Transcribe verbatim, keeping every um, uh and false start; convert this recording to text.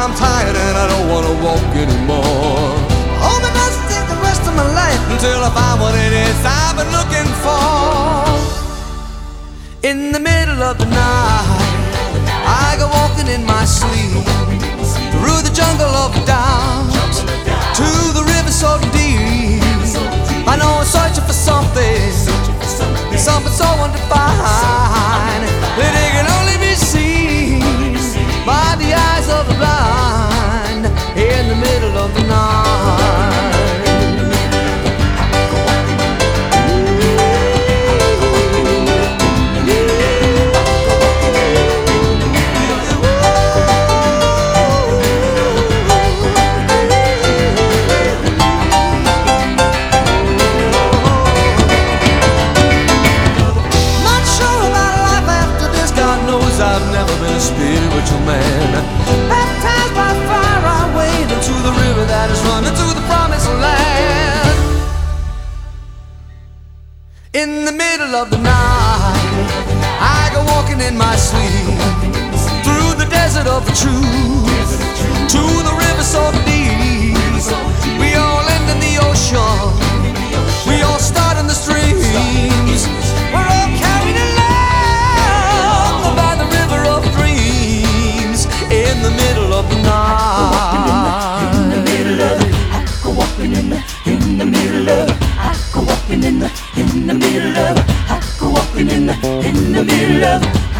I'm tired and I don't wanna walk anymore. Hold me close and take the rest of my life until I find what it is I've been looking for. In the middle of the night, I go walking in my sleep through the jungle of doubt to the river so deep. I know I'm searching for something, something so undefined that it can only be seen by the eyes of the blind. In the middle of the night, I've never been a spiritual man. Baptized by fire, I wade into the river that is running to the promised land. In the middle of the night, I go walking in my sleep through the desert of the truth to the river so deep. We all end in the ocean, we all start in the streams. We're all carried along in the middle of the night. In the middle of it, I go walking in the, in the middle of it, I go walking in the, in the middle of it, I go walking in the, in the middle of it.